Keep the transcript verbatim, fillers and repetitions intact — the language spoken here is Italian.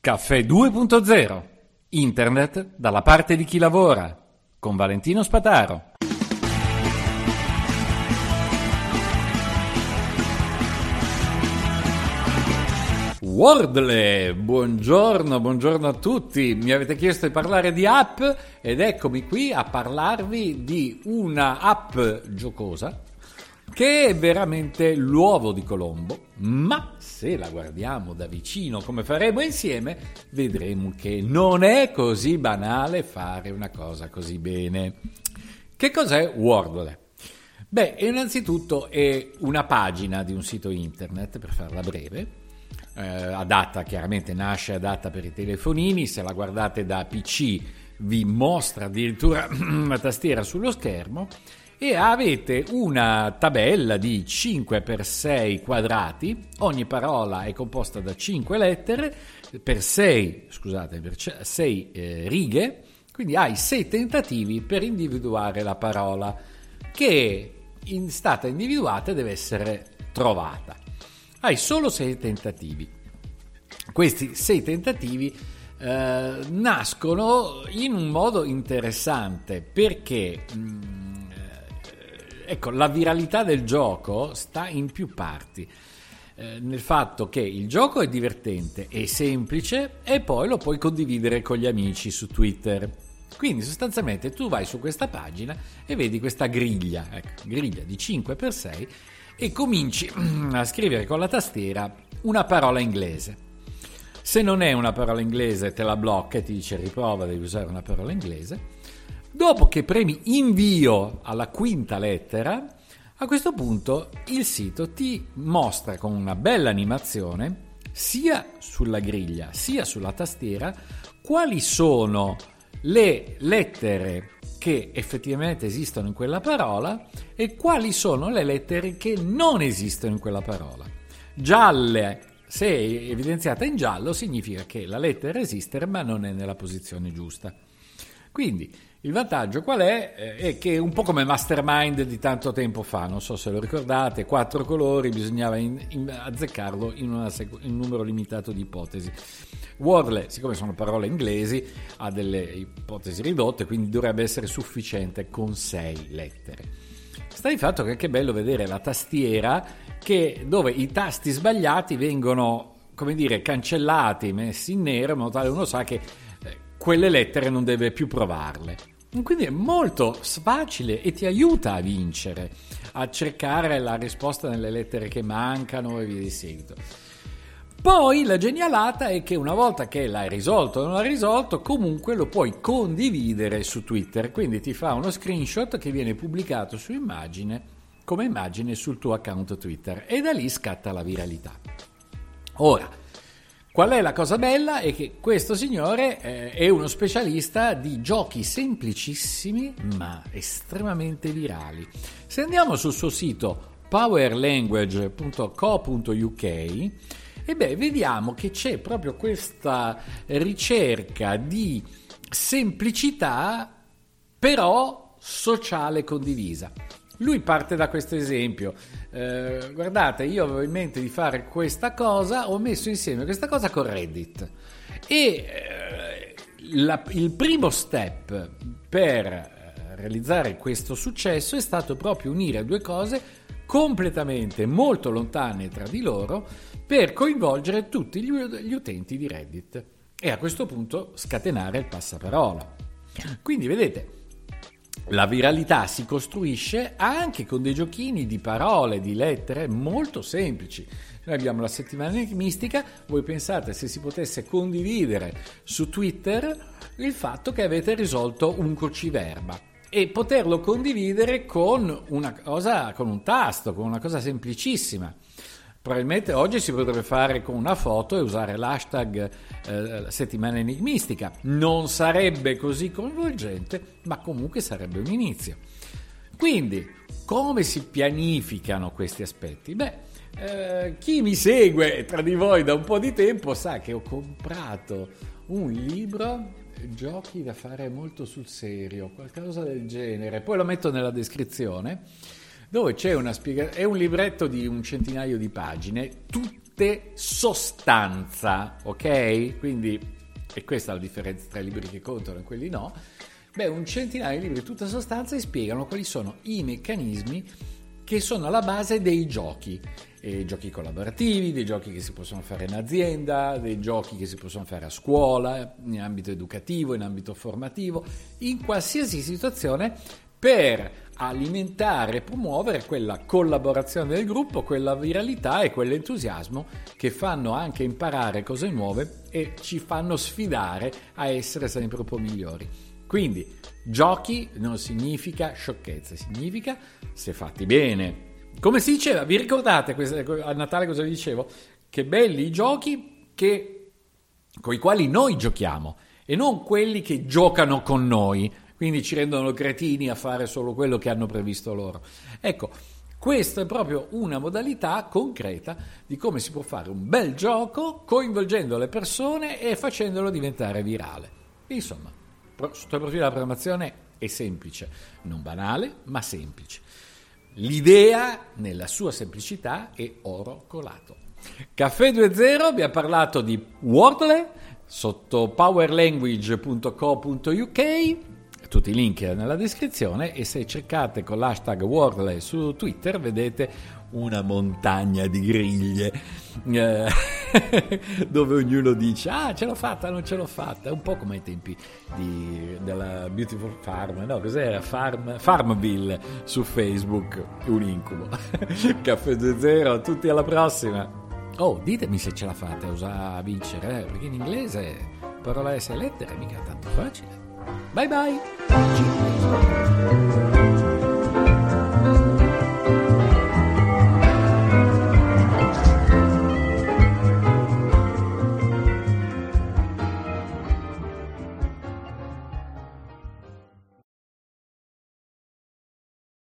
Caffè due punto zero. Internet dalla parte di chi lavora. Con Valentino Spataro. Wordle, buongiorno, buongiorno a tutti. Mi avete chiesto di parlare di app ed eccomi qui a parlarvi di una app giocosa che è veramente l'uovo di Colombo, ma se la guardiamo da vicino come faremo insieme, vedremo che non è così banale fare una cosa così bene. Che cos'è Wordle? Beh, innanzitutto è una pagina di un sito internet, per farla breve, eh, adatta, chiaramente nasce adatta per i telefonini. Se la guardate da P C vi mostra addirittura una tastiera sullo schermo e avete una tabella di cinque per sei quadrati. Ogni parola è composta da cinque lettere per sei, scusate, per sei eh, righe, quindi hai sei tentativi per individuare la parola che è stata individuata e deve essere trovata. Hai solo sei tentativi. Questi sei tentativi eh, nascono in un modo interessante perché mh, ecco, la viralità del gioco sta in più parti, eh, nel fatto che il gioco è divertente, è semplice e poi lo puoi condividere con gli amici su Twitter. Quindi sostanzialmente tu vai su questa pagina e vedi questa griglia, ecco, griglia di cinque per sei e cominci a scrivere con la tastiera una parola inglese. Se non è una parola inglese te la blocca e ti dice riprova, devi usare una parola inglese. Dopo che premi invio alla quinta lettera, a questo punto il sito ti mostra con una bella animazione, sia sulla griglia sia sulla tastiera, quali sono le lettere che effettivamente esistono in quella parola e quali sono le lettere che non esistono in quella parola. Gialle, se è evidenziata in giallo, significa che la lettera esiste ma non è nella posizione giusta. Quindi il vantaggio qual è? Eh, è che è un po' come Mastermind di tanto tempo fa, non so se lo ricordate, quattro colori, bisognava in, in, azzeccarlo in, una, in un numero limitato di ipotesi. Wordle, siccome sono parole inglesi, ha delle ipotesi ridotte, quindi dovrebbe essere sufficiente con sei lettere. Sta di fatto che è anche bello vedere la tastiera che, dove i tasti sbagliati vengono, come dire, cancellati, messi in nero, in modo tale uno sa che eh, quelle lettere non deve più provarle. Quindi è molto facile e ti aiuta a vincere, a cercare la risposta nelle lettere che mancano e via di seguito. Poi la genialata è che una volta che l'hai risolto o non l'hai risolto, comunque lo puoi condividere su Twitter, quindi ti fa uno screenshot che viene pubblicato su immagine, come immagine sul tuo account Twitter, e da lì scatta la viralità. Ora, qual è la cosa bella? È che questo signore eh, è uno specialista di giochi semplicissimi ma estremamente virali. Se andiamo sul suo sito powerlanguage punto co punto uk, e beh, vediamo che c'è proprio questa ricerca di semplicità però sociale condivisa. Lui parte da questo esempio, eh, guardate, io avevo in mente di fare questa cosa, ho messo insieme questa cosa con Reddit e eh, la, il primo step per eh, realizzare questo successo è stato proprio unire due cose completamente molto lontane tra di loro per coinvolgere tutti gli, gli utenti di Reddit e a questo punto scatenare il passaparola. Quindi vedete, la viralità si costruisce anche con dei giochini di parole, di lettere molto semplici. Noi abbiamo la settimana enigmistica, voi pensate se si potesse condividere su Twitter il fatto che avete risolto un cruciverba e poterlo condividere con una cosa, con un tasto, con una cosa semplicissima. Probabilmente oggi si potrebbe fare con una foto e usare l'hashtag eh, settimana enigmistica. Non sarebbe così coinvolgente, ma comunque sarebbe un inizio. Quindi, come si pianificano questi aspetti? Beh, eh, chi mi segue tra di voi da un po' di tempo sa che ho comprato un libro, giochi da fare molto sul serio, qualcosa del genere. Poi lo metto nella descrizione, dove c'è una spiegazione, è un libretto di un centinaio di pagine, tutte tutte sostanza, ok? Quindi, e questa è la differenza tra i libri che contano e quelli no. Beh, un centinaio di libri di tutta sostanza e spiegano quali sono i meccanismi che sono alla base dei giochi, e giochi collaborativi, dei giochi che si possono fare in azienda, dei giochi che si possono fare a scuola, in ambito educativo, in ambito formativo, in qualsiasi situazione, per alimentare e promuovere quella collaborazione del gruppo, quella viralità e quell'entusiasmo che fanno anche imparare cose nuove e ci fanno sfidare a essere sempre un po' migliori. Quindi giochi non significa sciocchezze, significa se fatti bene. Come si diceva, vi ricordate a Natale cosa vi dicevo? Che belli i giochi che, con i quali noi giochiamo e non quelli che giocano con noi, quindi ci rendono cretini a fare solo quello che hanno previsto loro. Ecco, questa è proprio una modalità concreta di come si può fare un bel gioco coinvolgendo le persone e facendolo diventare virale. Insomma, sotto il profilo della programmazione è semplice, non banale, ma semplice. L'idea, nella sua semplicità, è oro colato. Caffè due zero vi ha parlato di Wordle sotto powerlanguage punto co punto uk, tutti i link nella descrizione, e se cercate con l'hashtag Wordle su Twitter vedete una montagna di griglie eh, dove ognuno dice ah ce l'ho fatta, non ce l'ho fatta, è un po' come ai tempi di, della Beautiful Farm, no cos'era? Farm, Farmville su Facebook, un incubo. Caffè due zero, tutti alla prossima. Oh, ditemi se ce la fate a usare a vincere, eh, perché in inglese parola S lettere mica tanto facile. Bye bye.